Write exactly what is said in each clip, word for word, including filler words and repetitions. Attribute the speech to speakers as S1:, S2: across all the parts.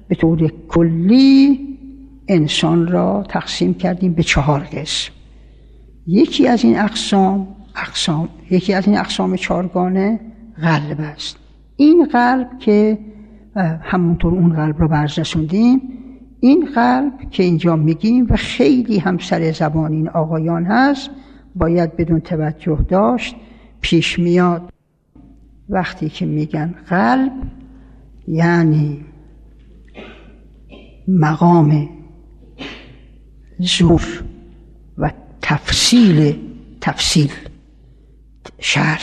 S1: به طور کلی انسان را تقسیم کردیم به چهار قسم. یکی از این اقسام اقسام یکی از این اقسام چهارگانه قلب است. این قلب که همونطور اون قلب رو برز رسوندیم، این قلب که اینجا میگیم و خیلی هم سر زبان این آقایان هست، باید بدون توجه داشت. پیش میاد وقتی که میگن قلب یعنی مقام ظهور و تفصیل تفصیل شرح،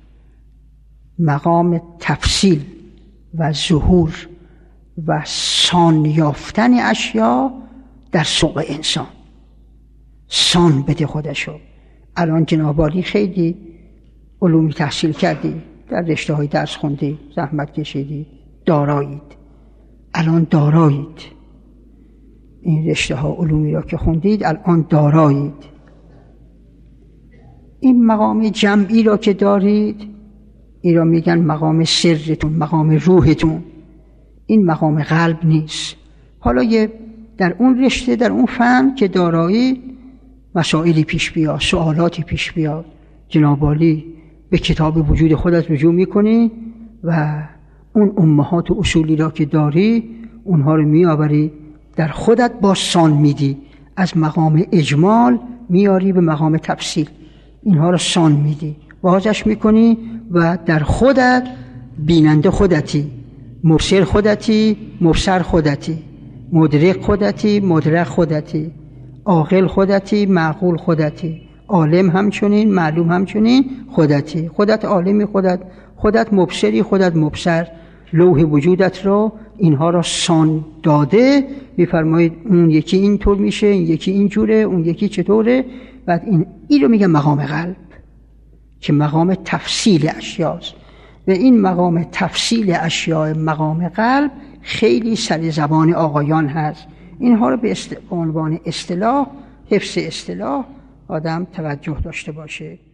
S1: مقام تفصیل و ظهور و سان یافتن اشیا در سوق انسان. سان بده خودشو. الان جناب عالی خیلی علومی تحصیل کردی، در رشته های درس خوندی، زحمت کشیدی، دارایید. الان دارایید. این رشته ها علومی را که خوندید الان دارایید. این مقام جمعی را که دارید، این را میگن مقام سرتون، مقام روحتون. این مقام قلب نیست. حالا یه در اون رشته، در اون فن که دارایید، مسائلی پیش بیاد، سوالاتی پیش بیاد، جناب عالی به کتاب وجود خودت رجوع میکنی و اون امهات و اصولی را که داری اونها رو میآوری در خودت با سان میدی، از مقام اجمال میاری به مقام تفصیل، اینها رو سان میدی، بازش میکنی و در خودت بیننده خودتی، مبصر خودتی، مبصر خودتی، مدرک خودتی، مدرک خودتی، عاقل خودتی، معقول خودتی، عالم همچنین، معلوم همچنین خودتی. خودت عالمی، خودت خودت مبصری، خودت مبصر. لوح وجودت رو اینها را سان داده میفرمایید. اون یکی اینطور میشه، این یکی اینجوره، اون یکی چطوره. بعد این این رو میگه مقام قلب که مقام تفصیل اشیاست. و این مقام تفصیل اشیاء مقام قلب خیلی سر زبان آقایان هست. اینها رو به است... عنوان اصطلاح، حفظ اصطلاح آدم توجه داشته باشه.